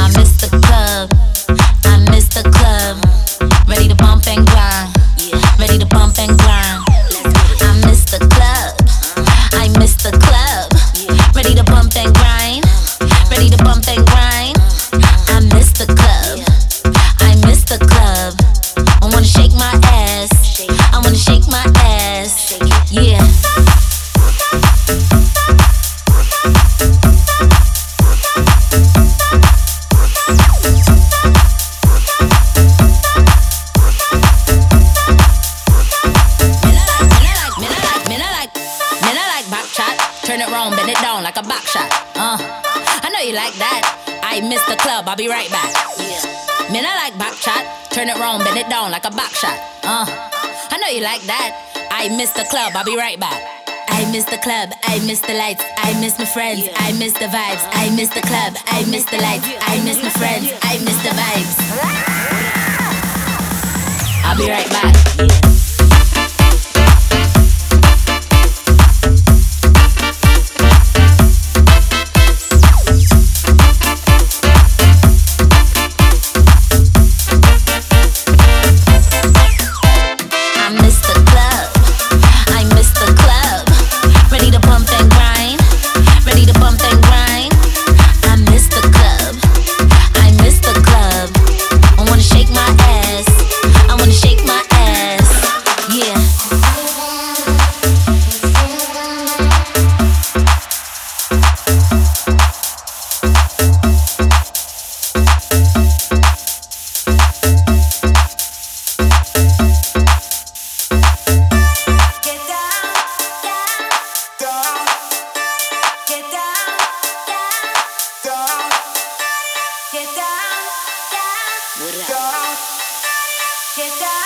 miss the club. I miss the club. Ready to bump and grind. Ready to bump and grind. I miss the club. I miss the club. Ready to bump and grind. Ready to bump and grind. I miss the club. I miss the club. I wanna shake my ass. I wanna shake my ass. Yeah. Turn it round, bend it down like a back shot. I know you like that. I miss the club, I'll be right back. Man, I like back shot. Turn it round, bend it down like a back shot. I know you like that. I miss the club, I'll be right back. I miss the club, I miss the lights, I miss my friends, I miss the vibes. I miss the club, I miss the lights, I miss my friends, I miss the vibes. I'll be right back. Get down.